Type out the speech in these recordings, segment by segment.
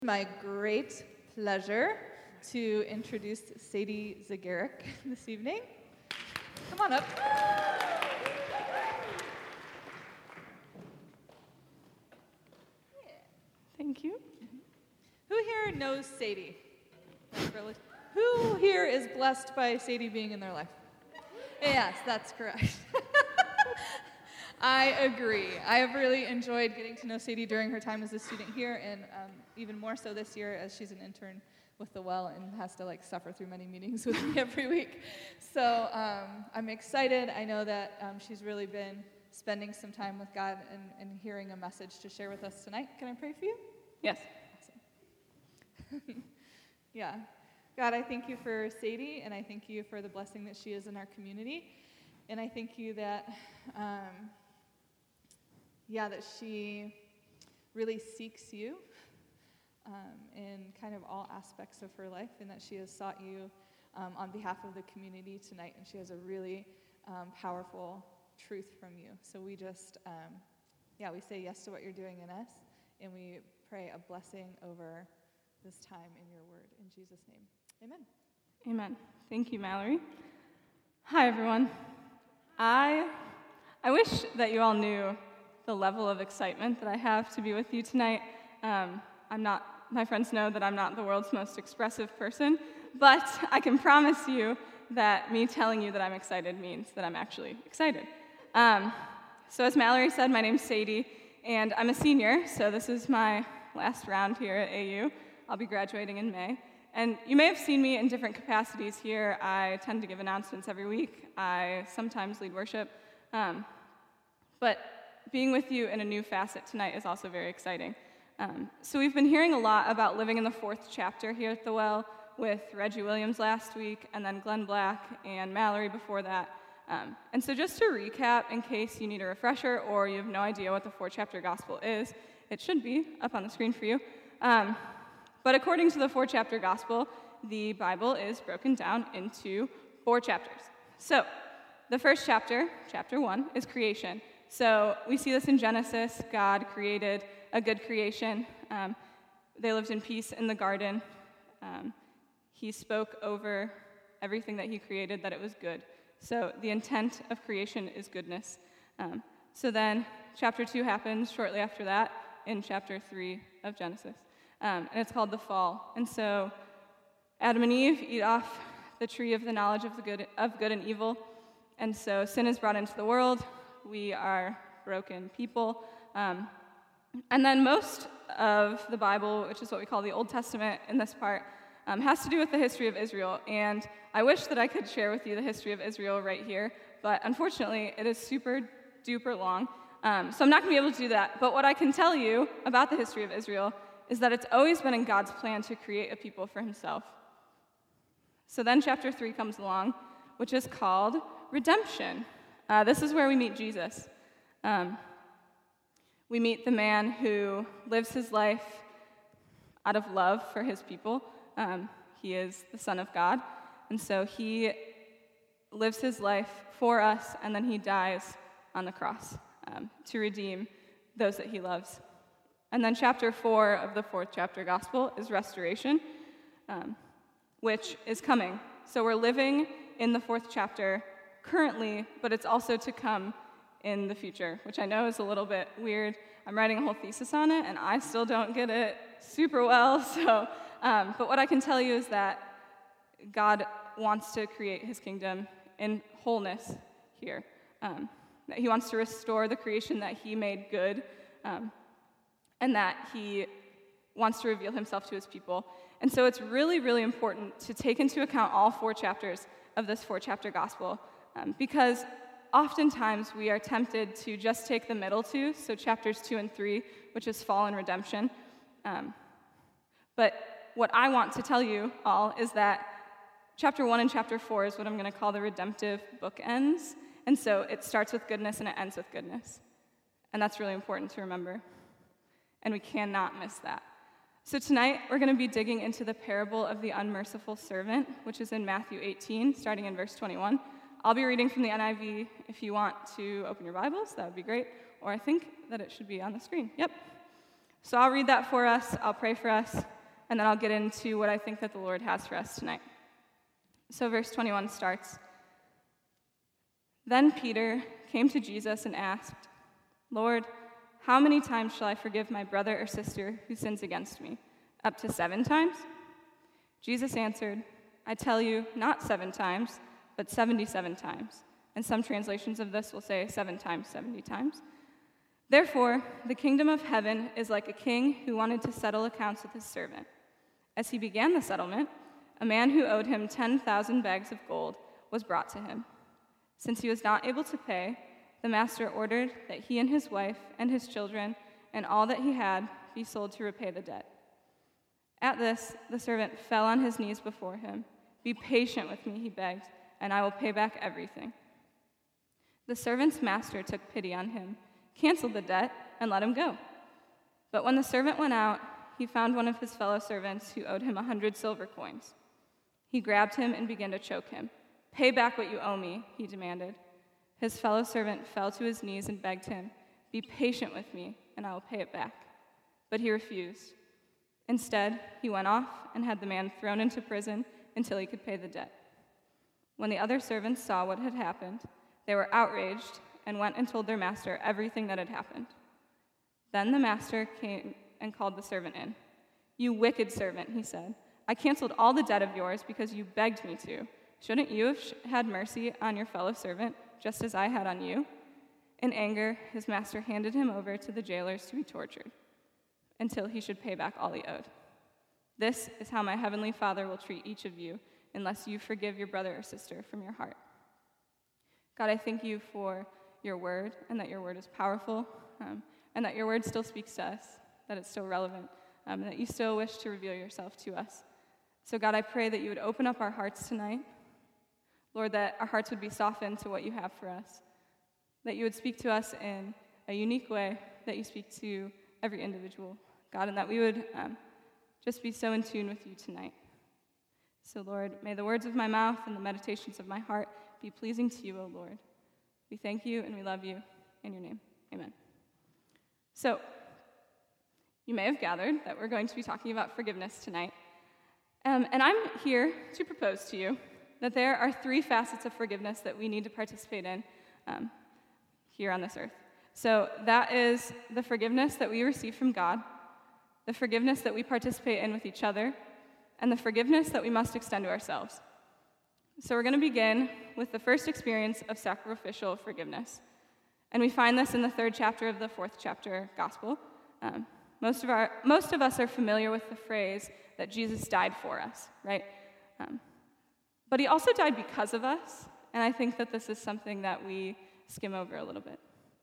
My great pleasure to introduce Sadie Zagaric this evening. Come on up. Thank you. Who here knows Sadie? Who here is blessed by Sadie being in their life? Yes, that's correct. I agree. I have really enjoyed getting to know Sadie during her time as a student here, and even more so this year as she's an intern with the Well and has to suffer through many meetings with me every week. So I'm excited. I know that she's really been spending some time with God and hearing a message to share with us tonight. Can I pray for you? Yes. Awesome. Yeah. God, I thank you for Sadie, and I thank you for the blessing that she is in our community. And I thank you that, that she really seeks you in kind of all aspects of her life, and that she has sought you on behalf of the community tonight, and she has a really powerful truth from you. So we just, we say yes to what you're doing in us, and we pray a blessing over this time in your word. In Jesus' name, amen. Amen. Thank you, Mallory. Hi, everyone. I wish that you all knew the level of excitement that I have to be with you tonight. My friends know that I'm not the world's most expressive person, but I can promise you that me telling you that I'm excited means that I'm actually excited. So as Mallory said, my name's Sadie, and I'm a senior, so this is my last round here at AU. I'll be graduating in May. And you may have seen me in different capacities here. I tend to give announcements every week. I sometimes lead worship. But being with you in a new facet tonight is also very exciting. So we've been hearing a lot about living in the fourth chapter here at the Well with Reggie Williams last week, and then Glenn Black and Mallory before that. And so just to recap, in case you need a refresher or you have no idea what the four-chapter gospel is, it should be up on the screen for you. But according to the four-chapter gospel, the Bible is broken down into 4 chapters. So the first chapter, chapter 1, is creation. So we see this in Genesis. God created a good creation. They lived in peace in the garden. He spoke over everything that he created that it was good. So the intent of creation is goodness. So then chapter 2 happens shortly after that in chapter 3 of Genesis. And it's called the fall. And so Adam and Eve eat off the tree of the knowledge of good and evil. And so sin is brought into the world. We are broken people. And then most of the Bible, which is what we call the Old Testament in this part, has to do with the history of Israel. And I wish that I could share with you the history of Israel right here, but unfortunately it is super duper long. So I'm not going to be able to do that. But what I can tell you about the history of Israel is that it's always been in God's plan to create a people for himself. So then chapter 3 comes along, which is called redemption. This is where we meet Jesus. We meet the man who lives his life out of love for his people. He is the Son of God, and so he lives his life for us, and then he dies on the cross to redeem those that he loves. And then chapter 4 of the fourth chapter gospel is restoration, which is coming. So we're living in the fourth chapter currently, but it's also to come in the future, which I know is a little bit weird. I'm writing a whole thesis on it, and I still don't get it super well. So, but what I can tell you is that God wants to create his kingdom in wholeness here. That he wants to restore the creation that he made good, and that he wants to reveal himself to his people. And so it's really, really important to take into account all 4 chapters of this 4-chapter gospel, because oftentimes we are tempted to just take the middle 2, so chapters 2 and 3, which is fall and redemption. But what I want to tell you all is that chapter 1 and chapter 4 is what I'm going to call the redemptive bookends. And so it starts with goodness and it ends with goodness. And that's really important to remember. And we cannot miss that. So tonight, we're going to be digging into the parable of the unmerciful servant, which is in Matthew 18, starting in verse 21. I'll be reading from the NIV. If you want to open your Bibles, that would be great. Or I think that it should be on the screen. Yep. So I'll read that for us, I'll pray for us, and then I'll get into what I think that the Lord has for us tonight. So verse 21 starts, "Then Peter came to Jesus and asked, 'Lord, how many times shall I forgive my brother or sister who sins against me? Up to 7 times?' Jesus answered, 'I tell you, not 7 times, but 77 times.'" And some translations of this will say 7 times, 70 times. "Therefore, the kingdom of heaven is like a king who wanted to settle accounts with his servant. As he began the settlement, a man who owed him 10,000 bags of gold was brought to him. Since he was not able to pay, the master ordered that he and his wife and his children and all that he had be sold to repay the debt. At this, the servant fell on his knees before him. 'Be patient with me,' he begged, 'and I will pay back everything.' The servant's master took pity on him, canceled the debt, and let him go. But when the servant went out, he found one of his fellow servants who owed him 100 silver coins. He grabbed him and began to choke him. 'Pay back what you owe me,' he demanded. His fellow servant fell to his knees and begged him, 'Be patient with me, and I will pay it back.' But he refused. Instead, he went off and had the man thrown into prison until he could pay the debt. When the other servants saw what had happened, they were outraged and went and told their master everything that had happened. Then the master came and called the servant in. 'You wicked servant,' he said. 'I canceled all the debt of yours because you begged me to. Shouldn't you have had mercy on your fellow servant, just as I had on you?' In anger, his master handed him over to the jailers to be tortured until he should pay back all he owed. This is how my heavenly Father will treat each of you unless you forgive your brother or sister from your heart." God, I thank you for your word, and that your word is powerful, and that your word still speaks to us, that it's still relevant, and that you still wish to reveal yourself to us. So God, I pray that you would open up our hearts tonight. Lord, that our hearts would be softened to what you have for us, that you would speak to us in a unique way, that you speak to every individual, God, and that we would just be so in tune with you tonight. So Lord, may the words of my mouth and the meditations of my heart be pleasing to you, O Lord. We thank you and we love you. In your name, amen. So, you may have gathered that we're going to be talking about forgiveness tonight. And I'm here to propose to you that there are 3 facets of forgiveness that we need to participate in here on this earth. So that is the forgiveness that we receive from God, the forgiveness that we participate in with each other, and the forgiveness that we must extend to ourselves. So we're going to begin with the first experience of sacrificial forgiveness. And we find this in the 3rd chapter of the 4th chapter gospel. Most of us are familiar with the phrase that Jesus died for us, right? But he also died because of us, and I think that this is something that we skim over a little bit.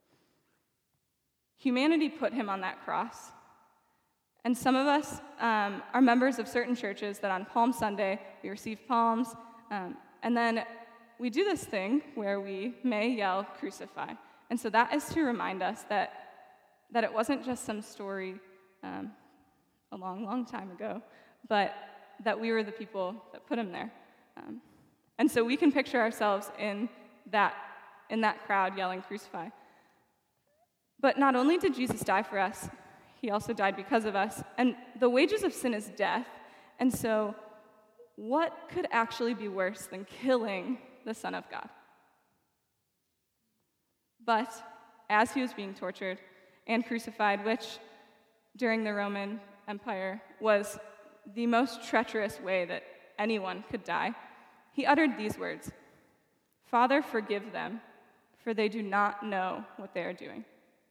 Humanity put him on that cross, and some of us are members of certain churches that on Palm Sunday we receive palms, and then we do this thing where we may yell, "Crucify." And so that is to remind us that it wasn't just some story a long, long time ago, but that we were the people that put him there. And so we can picture ourselves in that crowd yelling, "Crucify." But not only did Jesus die for us, he also died because of us. And the wages of sin is death. And so what could actually be worse than killing the Son of God? But as he was being tortured and crucified, which during the Roman Empire was the most treacherous way that anyone could die, he uttered these words, "Father, forgive them, for they do not know what they are doing."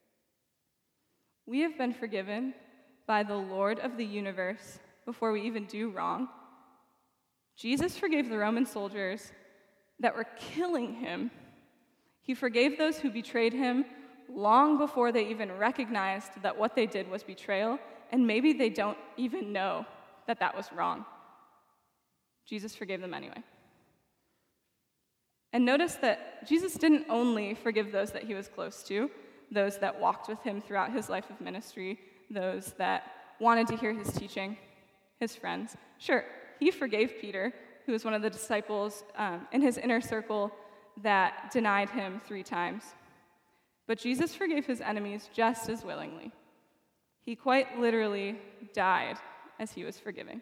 We have been forgiven by the Lord of the universe before we even do wrong. Jesus forgave the Roman soldiers that were killing him. He forgave those who betrayed him long before they even recognized that what they did was betrayal, and maybe they don't even know that that was wrong. Jesus forgave them anyway. And notice that Jesus didn't only forgive those that he was close to, those that walked with him throughout his life of ministry, those that wanted to hear his teaching, his friends. Sure, he forgave Peter, who was one of the disciples in his inner circle that denied him 3 times. But Jesus forgave his enemies just as willingly. He quite literally died as he was forgiving.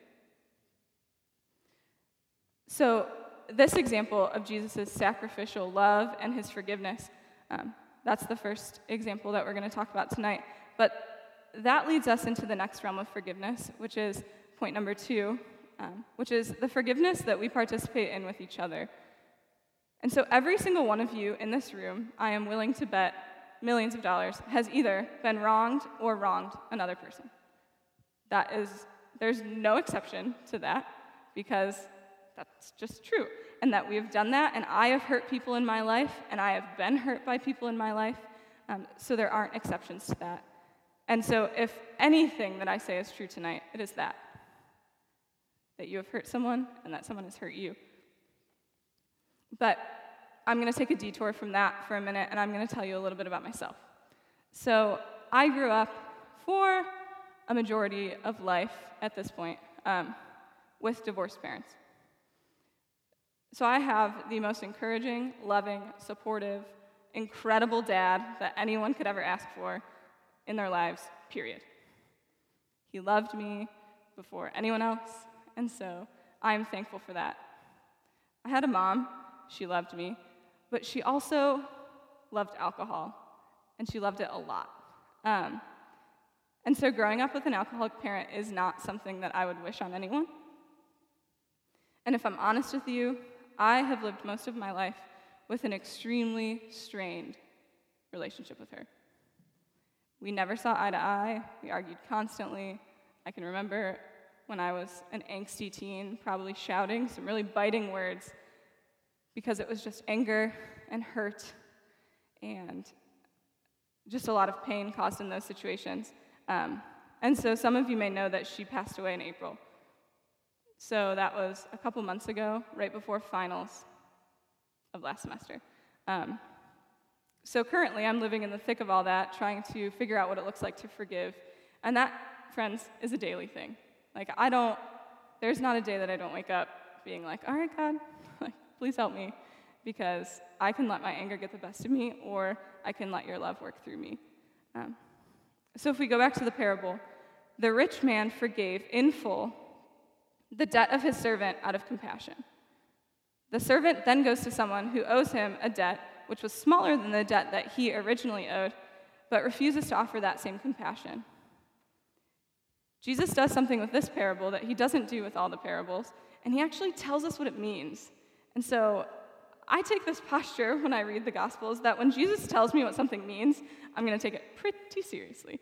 So this example of Jesus' sacrificial love and his forgiveness, that's the first example that we're going to talk about tonight. But that leads us into the next realm of forgiveness, which is point number 2, which is the forgiveness that we participate in with each other. And so every single one of you in this room, I am willing to bet millions of dollars, has either been wronged or wronged another person. There's no exception to that, because that's just true. And that we have done that, and I have hurt people in my life, and I have been hurt by people in my life, so there aren't exceptions to that. And so if anything that I say is true tonight, it is that you have hurt someone, and that someone has hurt you. But I'm going to take a detour from that for a minute, and I'm going to tell you a little bit about myself. So I grew up for a majority of life at this point with divorced parents. So I have the most encouraging, loving, supportive, incredible dad that anyone could ever ask for in their lives, period. He loved me before anyone else, and so I'm thankful for that. I had a mom. She loved me, but she also loved alcohol, and she loved it a lot. And so growing up with an alcoholic parent is not something that I would wish on anyone. And if I'm honest with you, I have lived most of my life with an extremely strained relationship with her. We never saw eye to eye. We argued constantly. I can remember when I was an angsty teen, probably shouting some really biting words because it was just anger and hurt and just a lot of pain caused in those situations. And so some of you may know that she passed away in April. So that was a couple months ago, right before finals of last semester. So currently I'm living in the thick of all that, trying to figure out what it looks like to forgive. And that, friends, is a daily thing. There's not a day that I don't wake up being like, all right, God, please help me, because I can let my anger get the best of me, or I can let your love work through me. So if we go back to the parable, the rich man forgave in full the debt of his servant out of compassion. The servant then goes to someone who owes him a debt which was smaller than the debt that he originally owed, but refuses to offer that same compassion. Jesus does something with this parable that he doesn't do with all the parables, and he actually tells us what it means. And so I take this posture when I read the Gospels that when Jesus tells me what something means, I'm going to take it pretty seriously.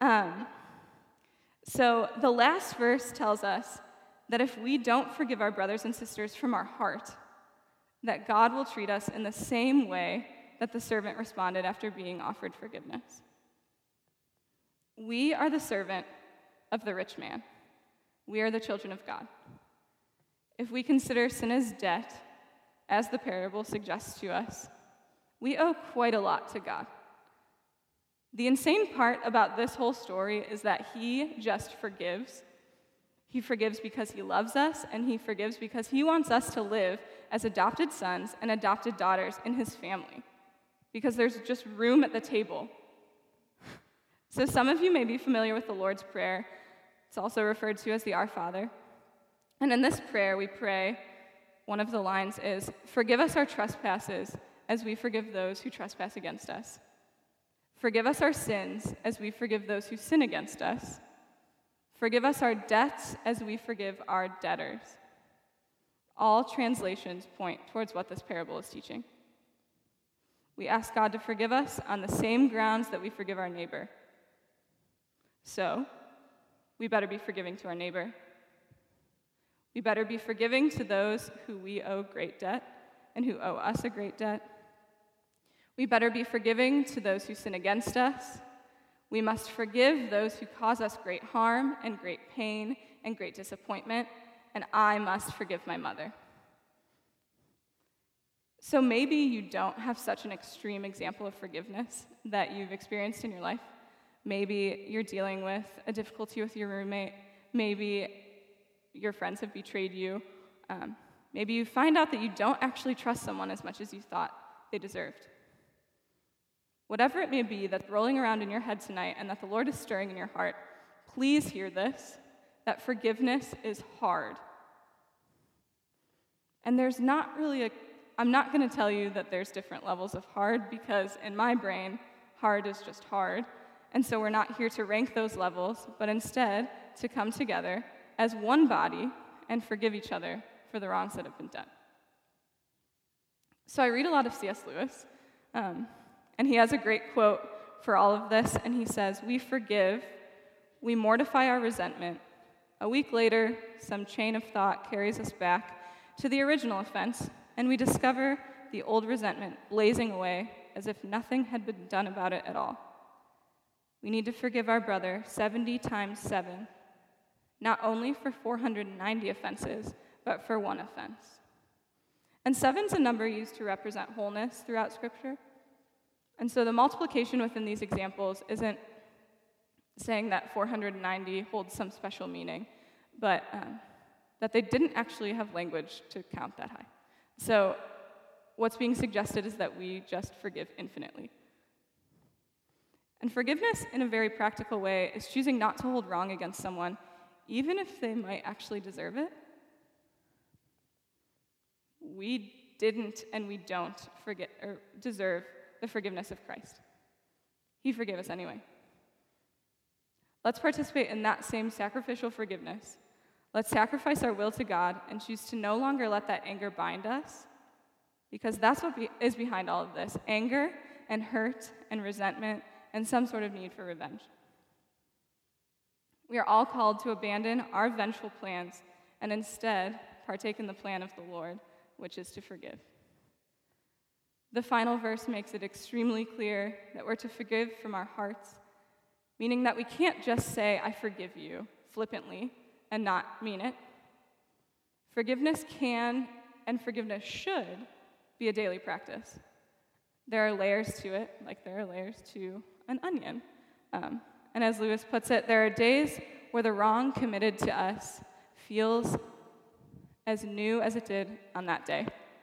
So the last verse tells us that if we don't forgive our brothers and sisters from our heart, that God will treat us in the same way that the servant responded after being offered forgiveness. We are the servant of the rich man. We are the children of God. If we consider sin as debt, as the parable suggests to us, we owe quite a lot to God. The insane part about this whole story is that he just forgives. He forgives because he loves us, and he forgives because he wants us to live as adopted sons and adopted daughters in his family, because there's just room at the table. So some of you may be familiar with the Lord's Prayer. It's also referred to as the Our Father. And in this prayer, we pray, one of the lines is, "Forgive us our trespasses as we forgive those who trespass against us. Forgive us our sins as we forgive those who sin against us. Forgive us our debts as we forgive our debtors." All translations point towards what this parable is teaching. We ask God to forgive us on the same grounds that we forgive our neighbor. So, we better be forgiving to our neighbor. We better be forgiving to those who we owe great debt and who owe us a great debt. We better be forgiving to those who sin against us. We must forgive those who cause us great harm and great pain and great disappointment, and I must forgive my mother. So maybe you don't have such an extreme example of forgiveness that you've experienced in your life. Maybe you're dealing with a difficulty with your roommate. Maybe your friends have betrayed you. Maybe you find out that you don't actually trust someone as much as you thought they deserved. Whatever it may be that's rolling around in your head tonight and that the Lord is stirring in your heart, please hear this, that forgiveness is hard. And there's not really I'm not going to tell you that there's different levels of hard, because in my brain, hard is just hard. And so we're not here to rank those levels, but instead to come together as one body and forgive each other for the wrongs that have been done. So I read a lot of C.S. Lewis, and he has a great quote for all of this, and he says, "We forgive, we mortify our resentment. A week later, some chain of thought carries us back to the original offense, and we discover the old resentment blazing away as if nothing had been done about it at all. We need to forgive our brother 70 times 7, not only for 490 offenses, but for one offense." And 7's a number used to represent wholeness throughout Scripture. And so the multiplication within these examples isn't saying that 490 holds some special meaning, but that they didn't actually have language to count that high. So what's being suggested is that we just forgive infinitely. And forgiveness, in a very practical way, is choosing not to hold wrong against someone, even if they might actually deserve it. We didn't and we don't forget or deserve the forgiveness of Christ. He forgave us anyway. Let's participate in that same sacrificial forgiveness. Let's sacrifice our will to God and choose to no longer let that anger bind us, because that's what is behind all of this: anger and hurt and resentment and some sort of need for revenge. We are all called to abandon our vengeful plans and instead partake in the plan of the Lord, which is to forgive. The final verse makes it extremely clear that we're to forgive from our hearts, meaning that we can't just say, "I forgive you," flippantly, and not mean it. Forgiveness can, and forgiveness should, be a daily practice. There are layers to it, like there are layers to an onion. And as Lewis puts it, there are days where the wrong committed to us feels as new as it did on that day.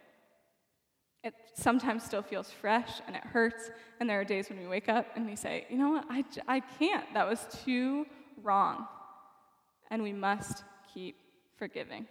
It sometimes still feels fresh and it hurts, and there are days when we wake up and we say, "You know what, I can't, that was too wrong." And we must keep forgiving.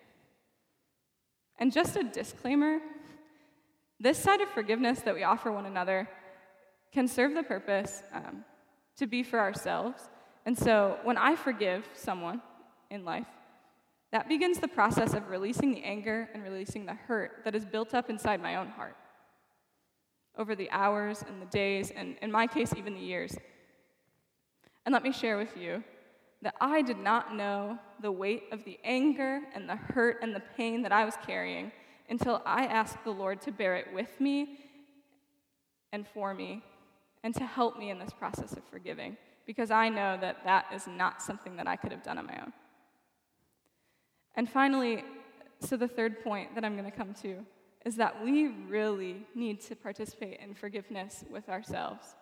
And just a disclaimer, this side of forgiveness that we offer one another can serve the purpose to be for ourselves. And so when I forgive someone in life, that begins the process of releasing the anger and releasing the hurt that is built up inside my own heart over the hours and the days, and in my case, even the years. And let me share with you that I did not know the weight of the anger and the hurt and the pain that I was carrying until I asked the Lord to bear it with me and for me and to help me in this process of forgiving, because I know that that is not something that I could have done on my own. And finally, so the third point that I'm going to come to is that we really need to participate in forgiveness with ourselves.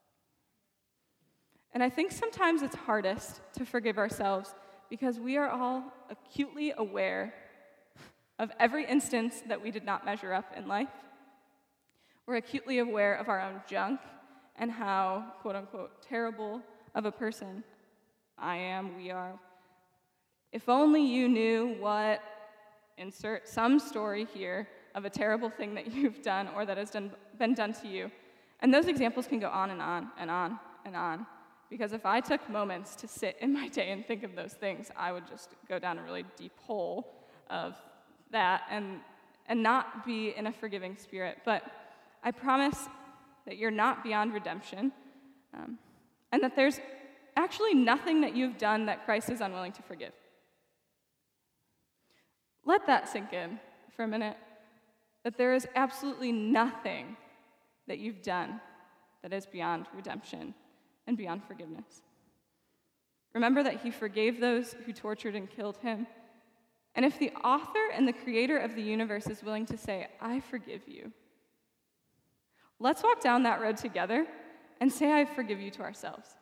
And I think sometimes it's hardest to forgive ourselves because we are all acutely aware of every instance that we did not measure up in life. We're acutely aware of our own junk and how, quote unquote, terrible of a person I am, we are. If only you knew what, insert some story here of a terrible thing that you've done or that has been done to you. And those examples can go on and on and on and on. Because if I took moments to sit in my day and think of those things, I would just go down a really deep hole of that and not be in a forgiving spirit. But I promise that you're not beyond redemption, and that there's actually nothing that you've done that Christ is unwilling to forgive. Let that sink in for a minute, that there is absolutely nothing that you've done that is beyond redemption and beyond forgiveness. Remember that he forgave those who tortured and killed him. And if the author and the creator of the universe is willing to say, "I forgive you," let's walk down that road together and say, "I forgive you" to ourselves.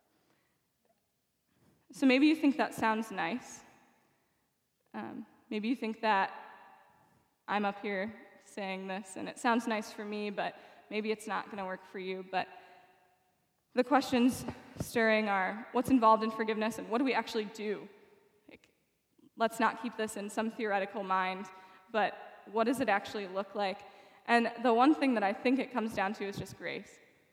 So maybe you think that sounds nice. Maybe you think that I'm up here saying this and it sounds nice for me, but maybe it's not going to work for you. But The questions stirring are, what's involved in forgiveness and what do we actually do? Like, let's not keep this in some theoretical mind, but what does it actually look like? And the one thing that I think it comes down to is just grace.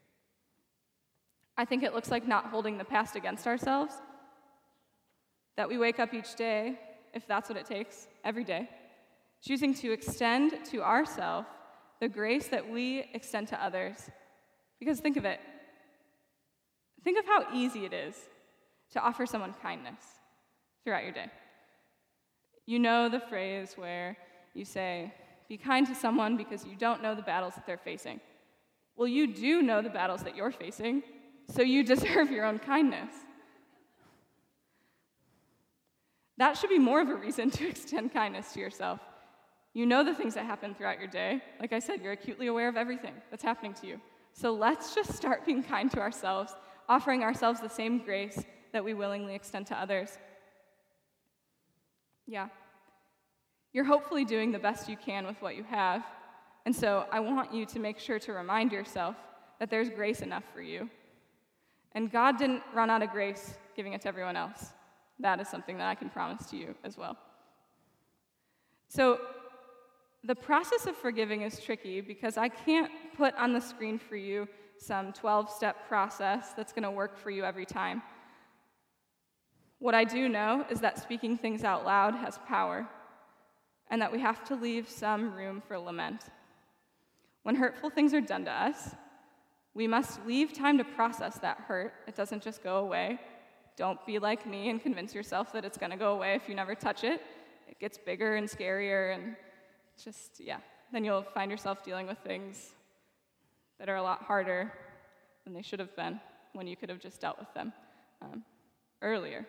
I think it looks like not holding the past against ourselves, that we wake up each day, if that's what it takes, every day, choosing to extend to ourselves the grace that we extend to others. Because think of it. Think of how easy it is to offer someone kindness throughout your day. You know the phrase where you say, be kind to someone because you don't know the battles that they're facing. Well, you do know the battles that you're facing, so you deserve your own kindness. That should be more of a reason to extend kindness to yourself. You know the things that happen throughout your day. Like I said, you're acutely aware of everything that's happening to you. So let's just start being kind to ourselves, offering ourselves the same grace that we willingly extend to others. Yeah. You're hopefully doing the best you can with what you have. And so I want you to make sure to remind yourself that there's grace enough for you. And God didn't run out of grace giving it to everyone else. That is something that I can promise to you as well. So the process of forgiving is tricky because I can't put on the screen for you some 12-step process that's going to work for you every time. What I do know is that speaking things out loud has power, and that we have to leave some room for lament. When hurtful things are done to us, we must leave time to process that hurt. It doesn't just go away. Don't be like me and convince yourself that it's going to go away if you never touch it. It gets bigger and scarier, and then you'll find yourself dealing with things that are a lot harder than they should have been when you could have just dealt with them earlier.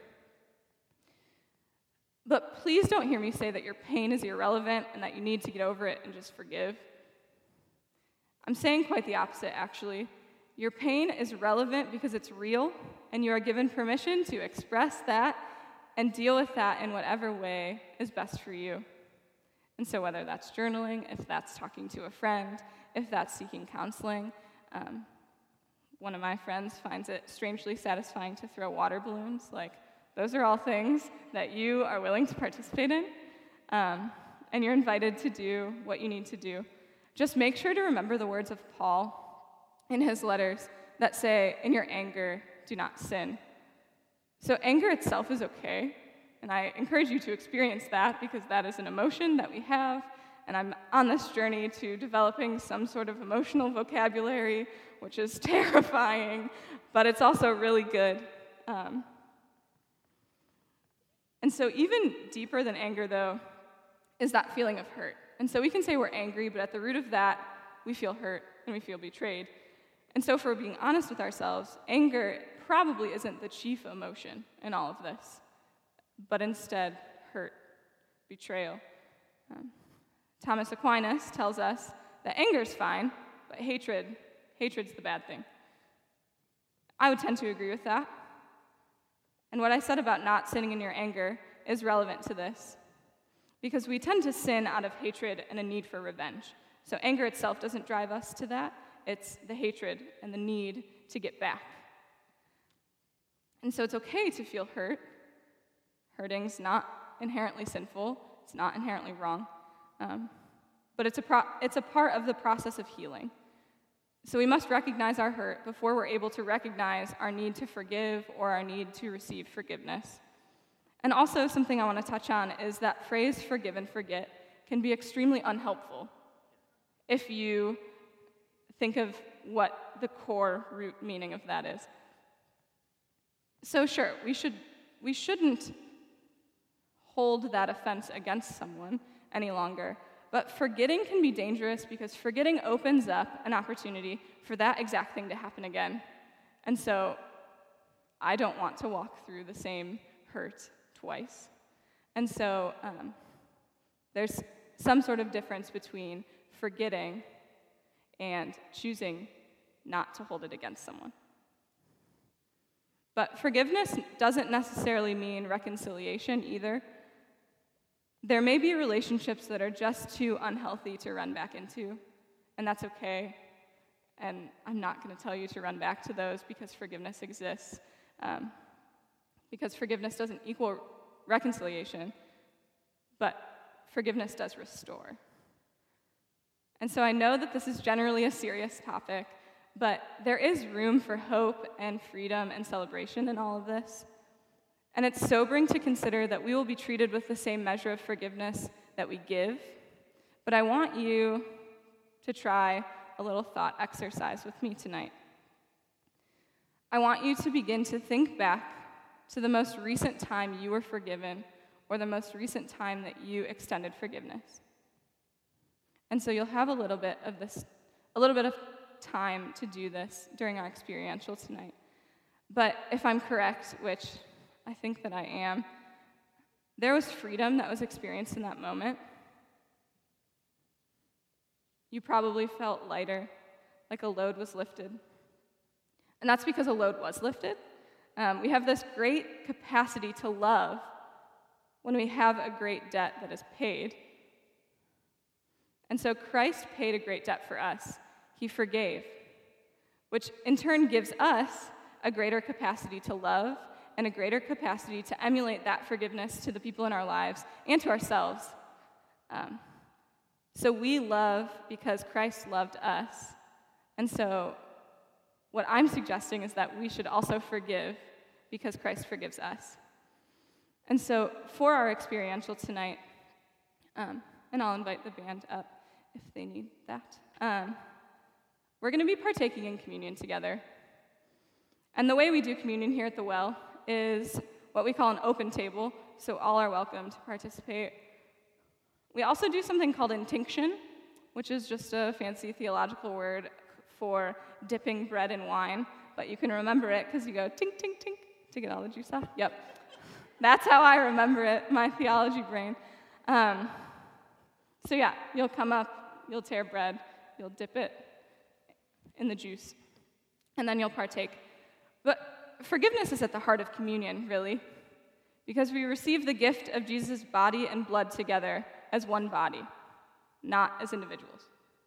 But please don't hear me say that your pain is irrelevant and that you need to get over it and just forgive. I'm saying quite the opposite, actually. Your pain is relevant because it's real, and you are given permission to express that and deal with that in whatever way is best for you. And so whether that's journaling, if that's talking to a friend, if that's seeking counseling, one of my friends finds it strangely satisfying to throw water balloons. Like, those are all things that you are willing to participate in, and you're invited to do what you need to do. Just make sure to remember the words of Paul in his letters that say, in your anger, do not sin. So anger itself is okay, and I encourage you to experience that because that is an emotion that we have, and I'm on this journey to developing some sort of emotional vocabulary, which is terrifying, but it's also really good. And so even deeper than anger, though, is that feeling of hurt. And so we can say we're angry, but at the root of that, we feel hurt and we feel betrayed. And so if we're being honest with ourselves, anger probably isn't the chief emotion in all of this, but instead hurt, betrayal. Thomas Aquinas tells us that anger's fine, but hatred's the bad thing. I would tend to agree with that. And what I said about not sinning in your anger is relevant to this, because we tend to sin out of hatred and a need for revenge. So anger itself doesn't drive us to that. It's the hatred and the need to get back. And so it's okay to feel hurt. Hurting's not inherently sinful. It's not inherently wrong. But it's a part of the process of healing. So we must recognize our hurt before we're able to recognize our need to forgive or our need to receive forgiveness. And also something I want to touch on is that phrase forgive and forget can be extremely unhelpful if you think of what the core root meaning of that is. So sure, we shouldn't hold that offense against someone any longer. But forgetting can be dangerous because forgetting opens up an opportunity for that exact thing to happen again. And so I don't want to walk through the same hurt twice. And so there's some sort of difference between forgetting and choosing not to hold it against someone. But forgiveness doesn't necessarily mean reconciliation either. There may be relationships that are just too unhealthy to run back into, and that's okay. And I'm not going to tell you to run back to those because forgiveness exists. Because forgiveness doesn't equal reconciliation, but forgiveness does restore. And so I know that this is generally a serious topic, but there is room for hope and freedom and celebration in all of this. And it's sobering to consider that we will be treated with the same measure of forgiveness that we give. But I want you to try a little thought exercise with me tonight. I want you to begin to think back to the most recent time you were forgiven or the most recent time that you extended forgiveness. And so you'll have a little bit of time to do this during our experiential tonight. But if I'm correct, which I think that I am, there was freedom that was experienced in that moment. You probably felt lighter, like a load was lifted. And that's because a load was lifted. We have this great capacity to love when we have a great debt that is paid. And so Christ paid a great debt for us. He forgave, which in turn gives us a greater capacity to love and a greater capacity to emulate that forgiveness to the people in our lives and to ourselves. So we love because Christ loved us. And so what I'm suggesting is that we should also forgive because Christ forgives us. And so for our experiential tonight, and I'll invite the band up if they need that, we're going to be partaking in communion together. And the way we do communion here at the Well is what we call an open table, so all are welcome to participate. We also do something called intinction, which is just a fancy theological word for dipping bread in wine, but you can remember it because you go tink, tink, tink to get all the juice off. Yep. That's how I remember it, my theology brain. So yeah, you'll come up, you'll tear bread, you'll dip it in the juice, and then you'll partake. But forgiveness is at the heart of communion, really, because we receive the gift of Jesus' body and blood together as one body, not as individuals.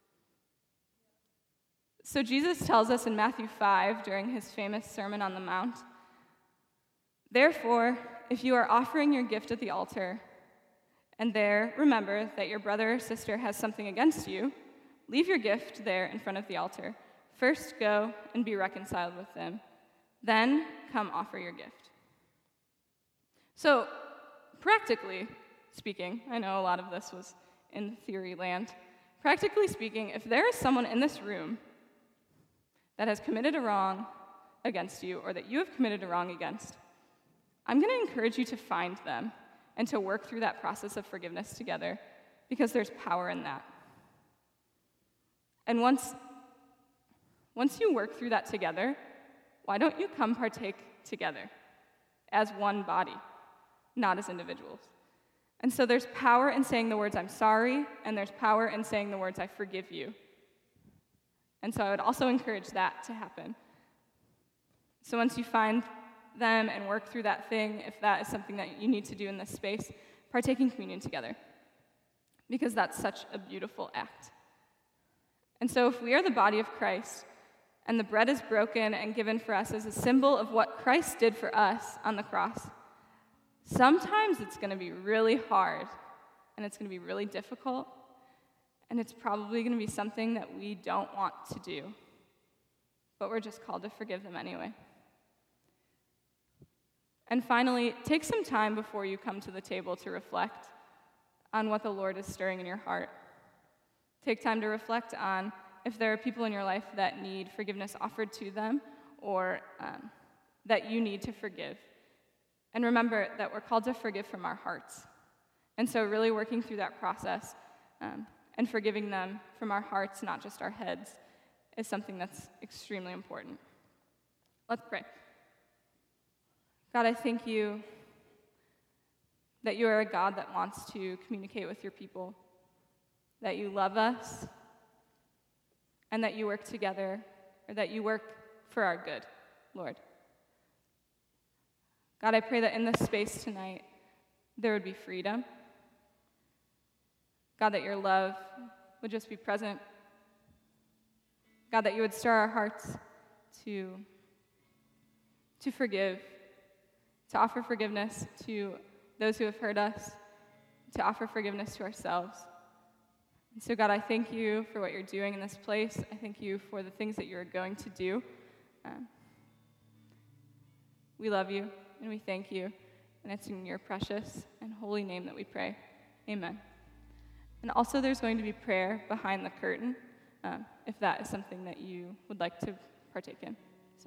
So Jesus tells us in Matthew 5, during his famous Sermon on the Mount, "Therefore, if you are offering your gift at the altar, and there remember that your brother or sister has something against you, leave your gift there in front of the altar. First go and be reconciled with them. Then come offer your gift." So, practically speaking, I know a lot of this was in theory land. Practically speaking, if there is someone in this room that has committed a wrong against you or that you have committed a wrong against, I'm going to encourage you to find them and to work through that process of forgiveness together because there's power in that. And once you work through that together, why don't you come partake together as one body, not as individuals? And so there's power in saying the words, "I'm sorry," and there's power in saying the words, "I forgive you." And so I would also encourage that to happen. So once you find them and work through that thing, if that is something that you need to do in this space, partake in communion together, because that's such a beautiful act. And so if we are the body of Christ, and the bread is broken and given for us as a symbol of what Christ did for us on the cross, sometimes it's going to be really hard, and it's going to be really difficult, and it's probably going to be something that we don't want to do, but we're just called to forgive them anyway. And finally, take some time before you come to the table to reflect on what the Lord is stirring in your heart. Take time to reflect on if there are people in your life that need forgiveness offered to them or that you need to forgive. And remember that we're called to forgive from our hearts. And so really working through that process and forgiving them from our hearts, not just our heads, is something that's extremely important. Let's pray. God, I thank you that you are a God that wants to communicate with your people, that you love us, and that you work together, or that you work for our good, Lord. God, I pray that in this space tonight, there would be freedom. God, that your love would just be present. God, that you would stir our hearts to forgive, to offer forgiveness to those who have hurt us, to offer forgiveness to ourselves. And so, God, I thank you for what you're doing in this place. I thank you for the things that you're going to do. We love you, and we thank you. And it's in your precious and holy name that we pray. Amen. And also, there's going to be prayer behind the curtain, if that is something that you would like to partake in. So.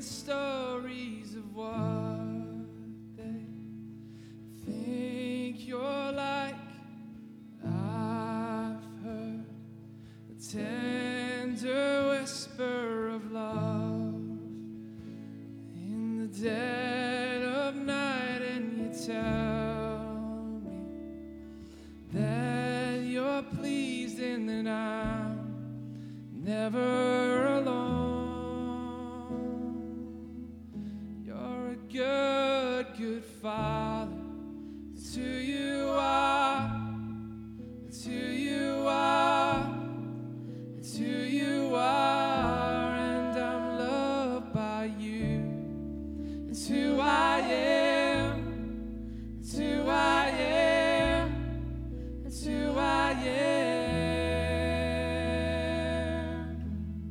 stories of what they think you're like. I've heard the tender whisper of love in the dead of night, and you tell me that you're pleased and that I'm never alone. You're a good, good Father. It's who you are. It's who you are. It's who you are. And I'm loved by you. It's who I am. It's who I am. It's who I am.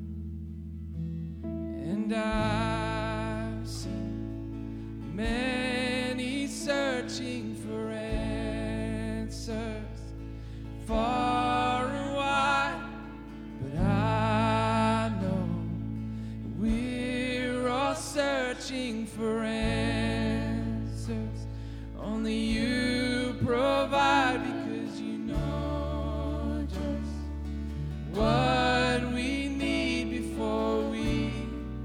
And I've seen many searching for answers far and wide, but I know we're all searching for answers. Only you provide, because you know just what we need before we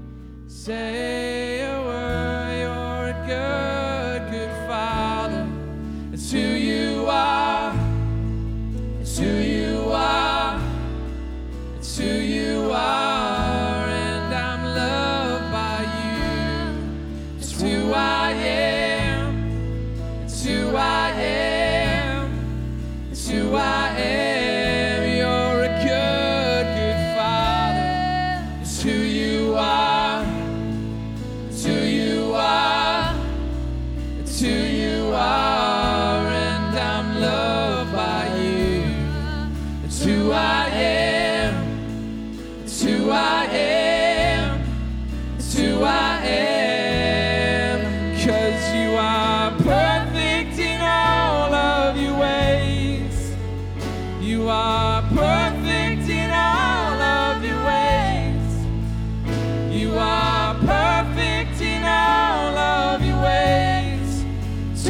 say a word. You're a good, good Father. It's who you are. It's who you are. It's who you are. And I'm loved by you. It's who I am. It's who I am. It's who I am. You're a good, good Father. It's who you are. It's who you are. It's who you are. And I'm loved by you. It's who I am. It's who I am. It's who I am. 'Cause you are perfect in all of your ways. You are perfect in all of your ways. You are perfect in all of your ways to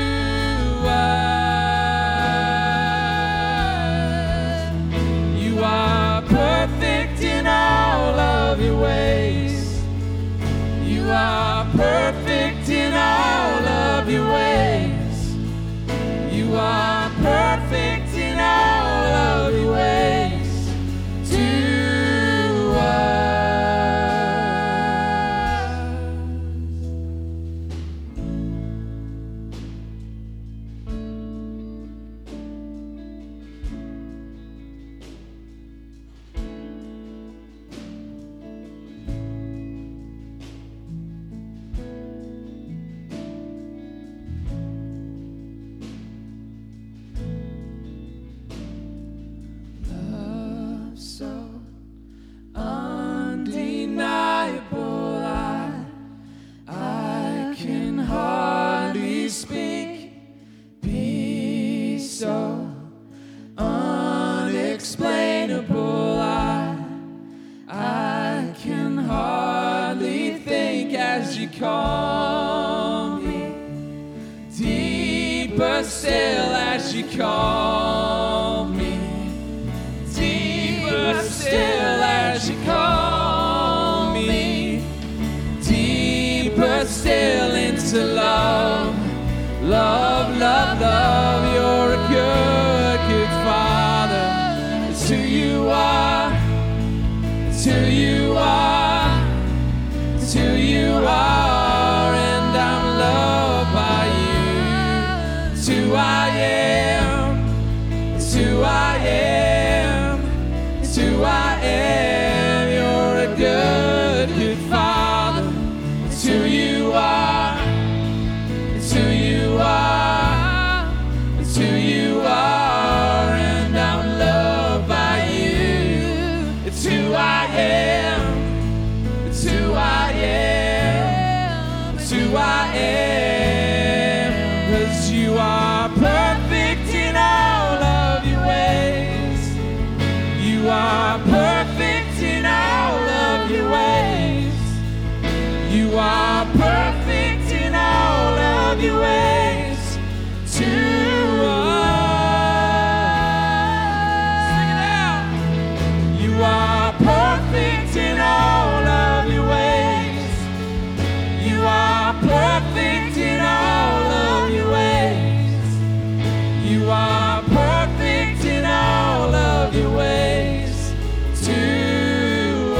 us. You are perfect in all of your ways. You are perfect in all of your ways. You are perfect in all of your ways to us. Love so undeniable, I can hardly speak. Peace so unexplainable, I can hardly think as you call me. Deeper still as you call me. Deeper still as you call me. Deeper still into love. Love, love, love. You're a good, good Father. It's who you are. It's who you are. It's who you are. And I'm loved by you. It's who I am. You are perfect in all of your ways to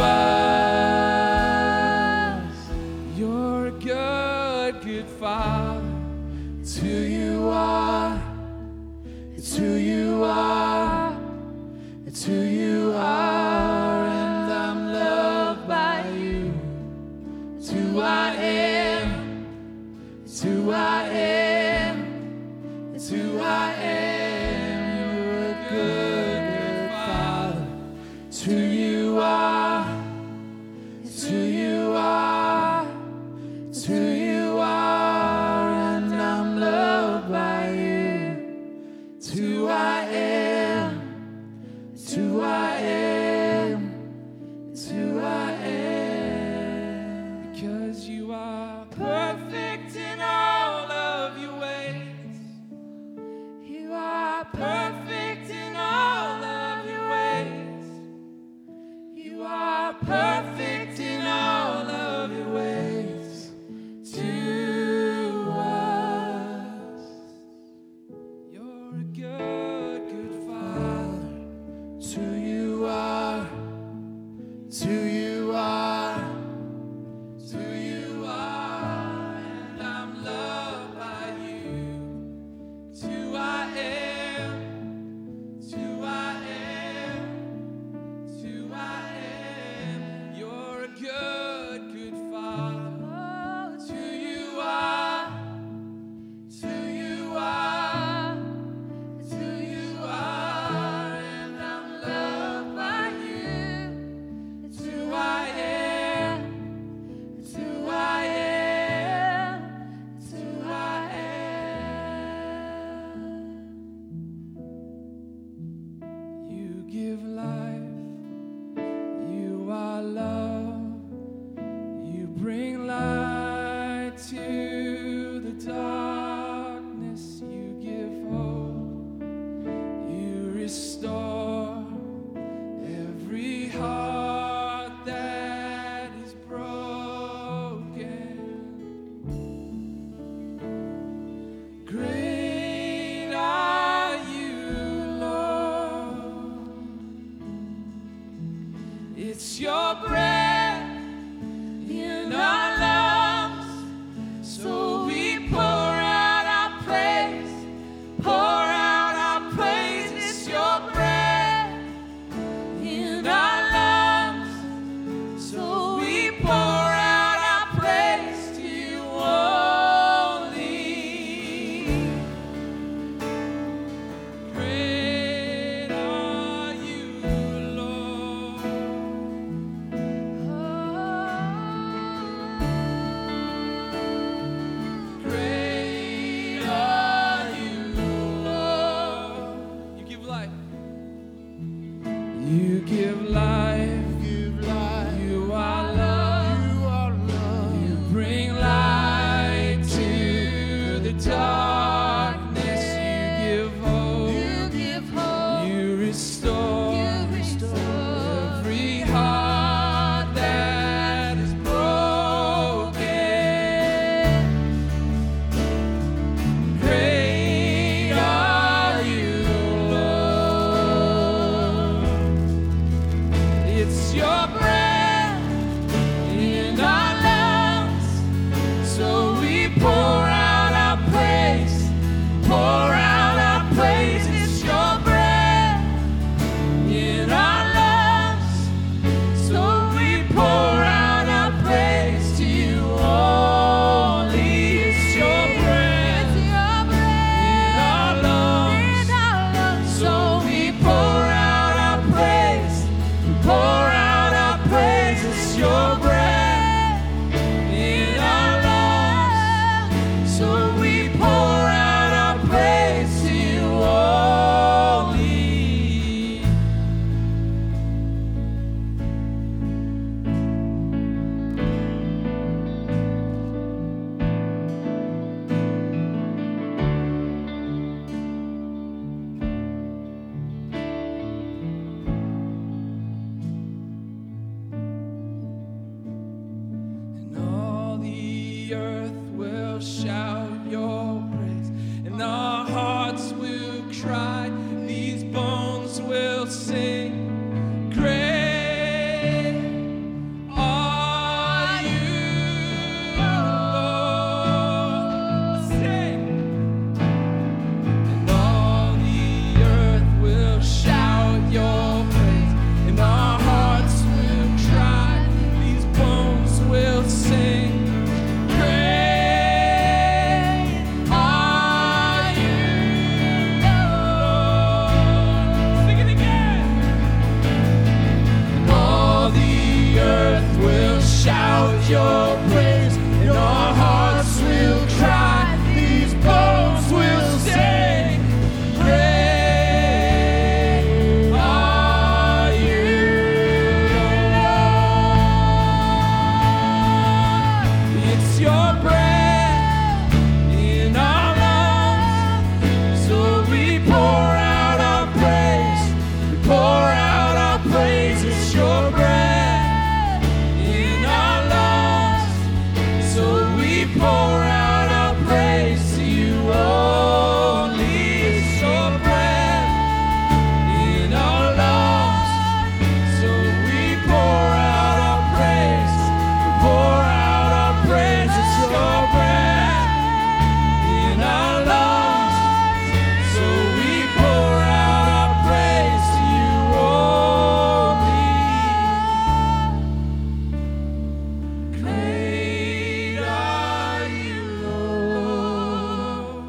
us. You're a good, good Father. It's who you are. It's who you are. It's who you are. And I'm loved by you. It's who I am. It's who I am. It's who I am. You're a good, good Father. It's who you are. It's who you are. It's who you are. And I'm loved by you. It's who I am. It's who I am. It's who I am. Because you are perfect in all of your ways. You are perfect in all of your ways. You are perfect in all of your ways to us. You're a good, good Father. It's who you are. It's who you are. It's who you are. And I'm loved by you. It's who I am. It's who I am. It's who I am. You're a good, good Father. It's who you are. It's who you are. It's who you are. And I'm loved by you. It's who I am. It's who I am. It's who I am. You give life. You are love. You bring light to the darkness. You give hope. You restore every heart that is broken. Great are you, Lord. It's your breath in our lungs, so we pour out our praise, pour out our praise. It's your breath in our lungs, so we pour out our praise to you only. Great are you, Lord. Great are you, Lord. You give life. You give life. You are love. You bring light to the darkness. You give hope. You restore every heart that is broken. Great are you, Lord. try, these bones will sing. Great are you, Lord. Sing. And all the earth will shout your praise, and our hearts will cry, these bones will sing. Shout your praise, and our hearts will cry, these bones will sing. Great are you, Lord. It's your breath in our lungs, so we pour out our praise. We pour out our praise. It's your breath. Pour out our praise to you only. It's your breath in our lungs, so we pour out our praise. We pour out our praise. It's your breath in our lungs, so we pour out our praise to you only. Great are you, Lord.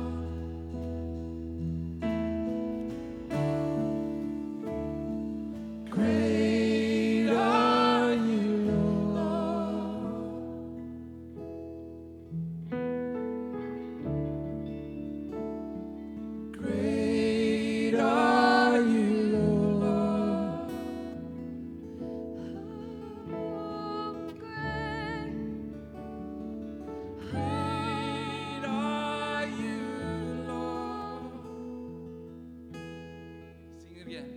Great are you, Lord. Great are you, Lord. Great are you, Lord. Sing it again.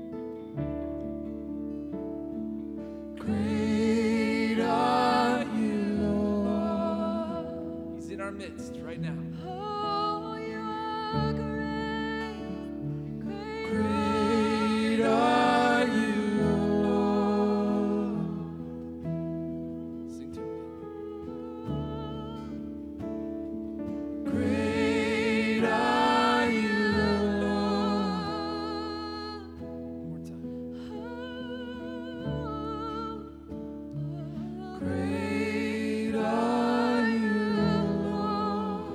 Great are you, Lord. He's in our midst right now. Oh, you are great. Great are you, Lord. Sing to him. Great are you, Lord. One more time. Great are you, Lord.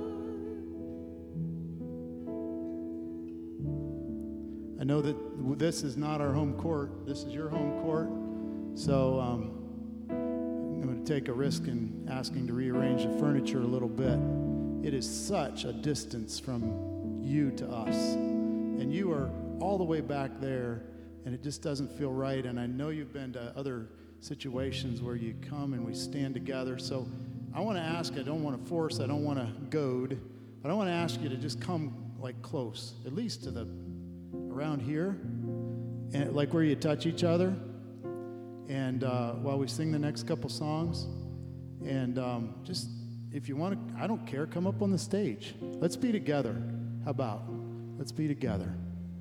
I know that this is not our home court. This is your home court. So I'm going to take a risk in asking to rearrange the furniture a little bit. It is such a distance from you to us. And you are all the way back there, and it just doesn't feel right. And I know you've been to other situations where you come and we stand together. So I want to ask, I don't want to force, I don't want to goad, but I want to ask you to just come like close, at least to the around here, and like where you touch each other, and while we sing the next couple songs, and just if you want to, I don't care, come up on the stage. Let's be together. How about? Let's be together.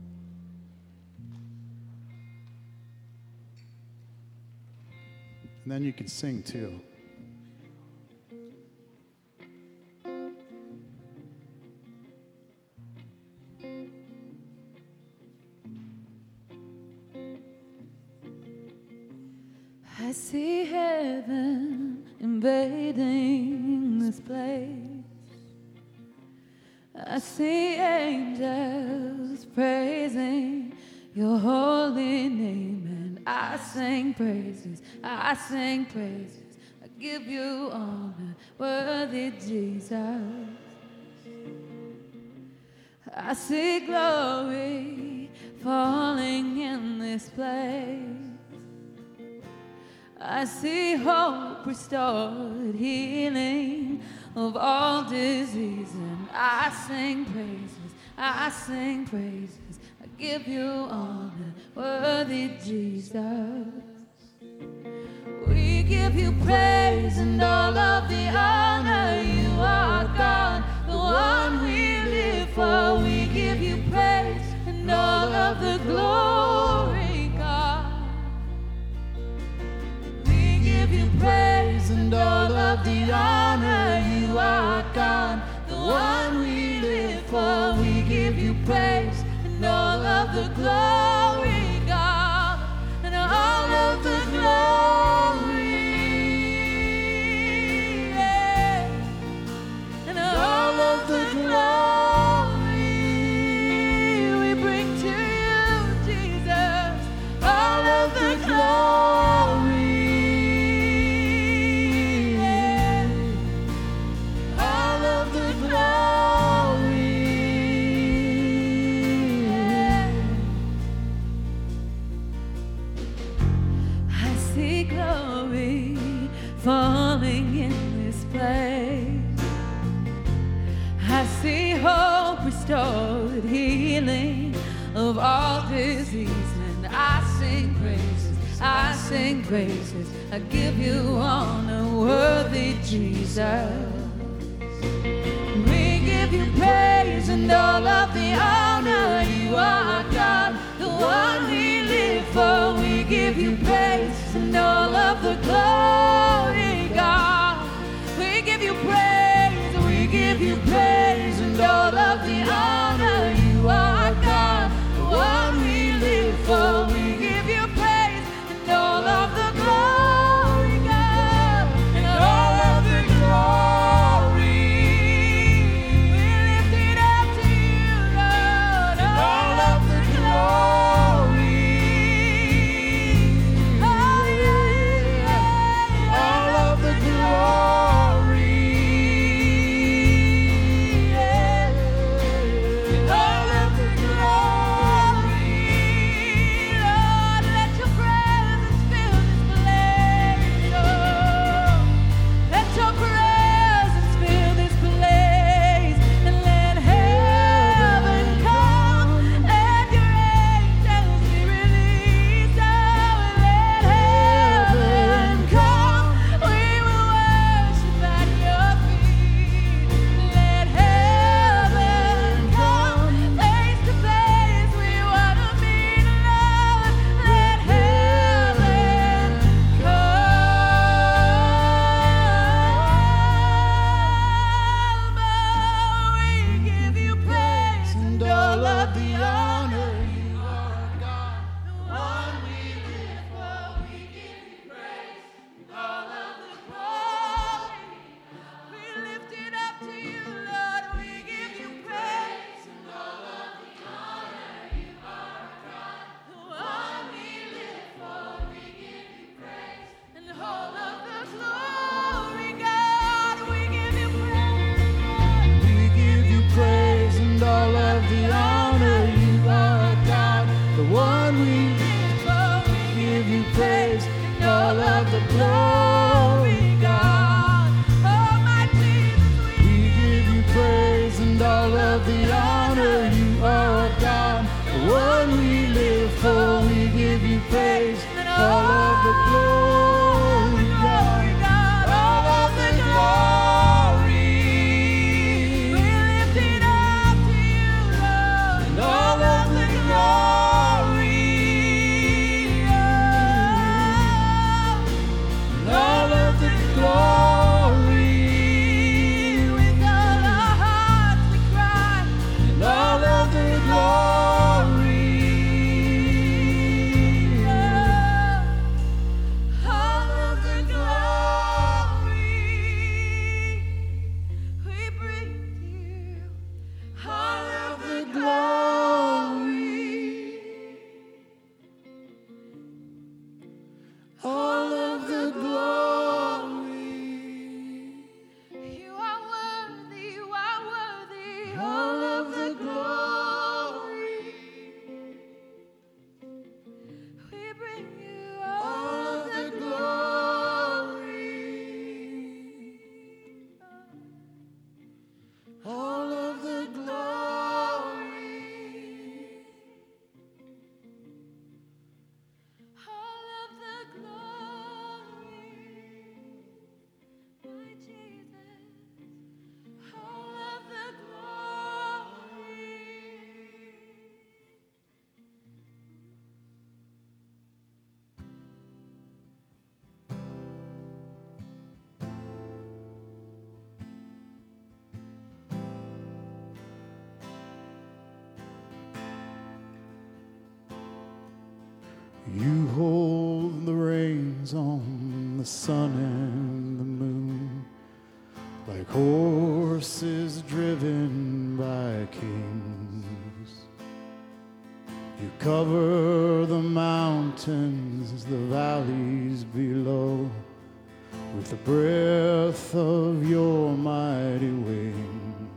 And then you can sing too. I see heaven invading this place. I see angels praising your holy name, and I sing praises, I sing praises. I give you honor, worthy Jesus. I see glory falling in this place. I see hope restored, healing of all disease, and I sing praises, I sing praises. I give you honor, worthy Jesus. We give you praise and all of the honor. You are God, the one we live for. We give you praise. of the glory, God. We give you praise and all of the honor. You are God, the one we live for. We give you praise and all of the glory, God, and all of the glory, yeah, and all of the glory we bring to you, Jesus, all of the glory, yeah, all of the glory, yeah. I see glory falling in this place. I see hope restored, healing of all disease, and I sing praises, I sing praises. I give you honor, worthy Jesus. We give you praise and all of the honor. You are God, the one we live for. We give you praise and all of the glory, God. We give you praise, we give you praise and all of the honor. You are God, the one we live for. We give you praise and all of the glory, God, and all of the glory. We lift it up to you, Lord, and all of the glory. Oh, yeah, yeah, all of the glory, yeah, all of the glory. Lord, let your presence fill this place, oh. Let your presence fill this place, and let heaven come, let your angels be released, oh, let heaven come. We will worship at your feet. Let heaven come, face to face. We want to meet, Lord. Let heaven come. Oh, we give you praise and all of the honor. You are God, the one we live for. We give you praise and all of the glory. We lift it up to you, Lord. We give you praise and all of the honor. You are God, the one we live for. We give you praise and all of the glory, God. We give you praise. We give you praise and all of the honor. You are God, the one we give you praise and all of the glory, God. Oh, my Jesus, We give you praise and all of the honor. You are God, the one we live for. We give you praise and all of the glory, God. All of the glory. we lift it up to you, Lord. And all of the glory. Oh, You hold the reins on the sun and the moon, like horses driven by kings. You cover the mountains, the valleys below, with the breath of your mighty wings.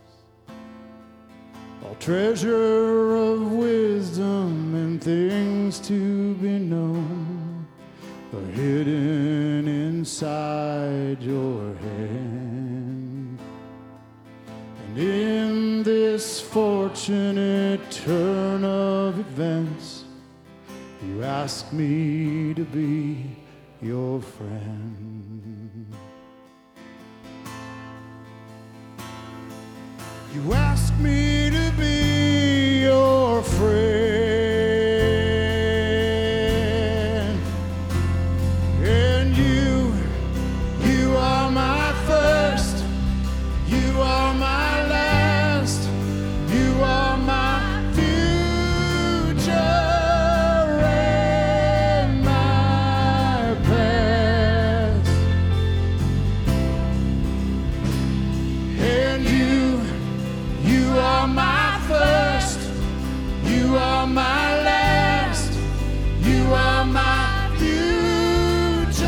All treasure of wisdom and things to be known are hidden inside your hand. And in this fortunate turn of events, you ask me to be your friend. You ask me to be your friend, and you are my first, you are my last, you are my future and my past, and you are my first, you are my last, you are my future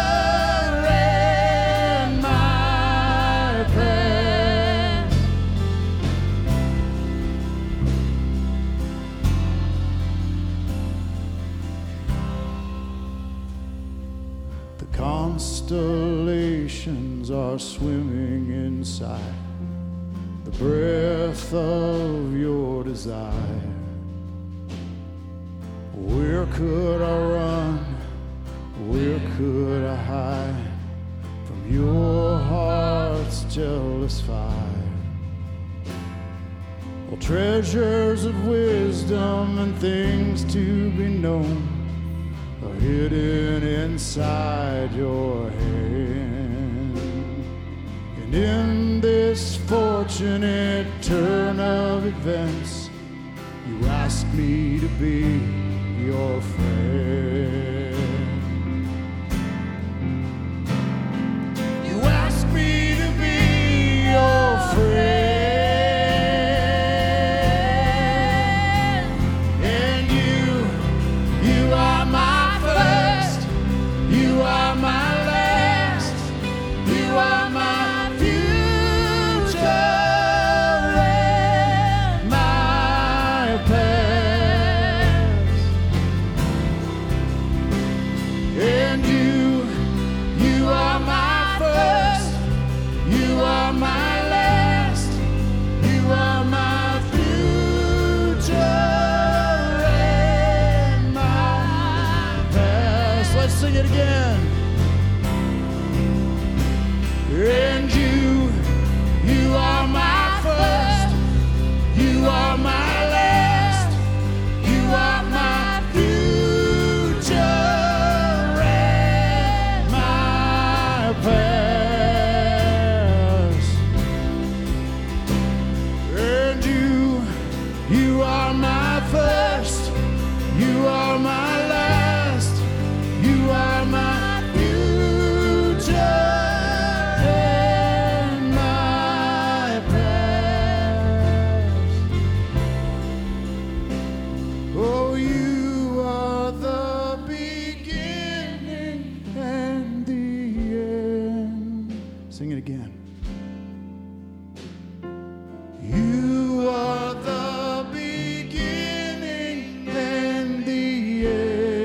and my past. The constellations are swimming inside the breath of your desire. Where could I run? Where could I hide from your heart's jealous fire? All treasures of wisdom and things to be known are hidden inside your hand. And in this fortunate turn of events, you ask me to be your friend. You ask me to be your friend, and you are my first, you are my last, you are my sing it again. And you are my first, you are my last, you are my future and my past. And you are my first, you are my last, you are my future and my past. Oh, you are the beginning and the end. Sing it again. You are the beginning and the end.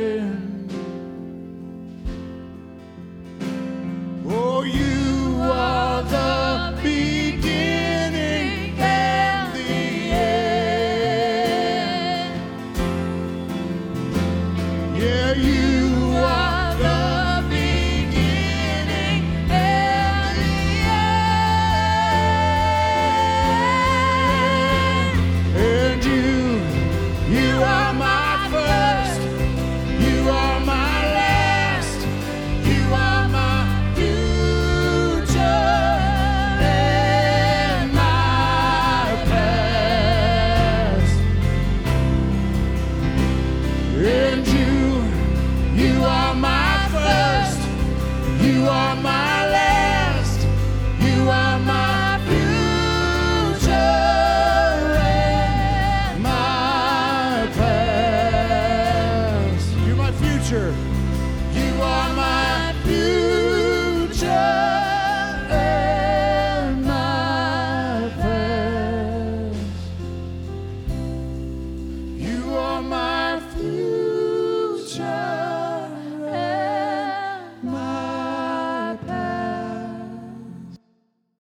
are my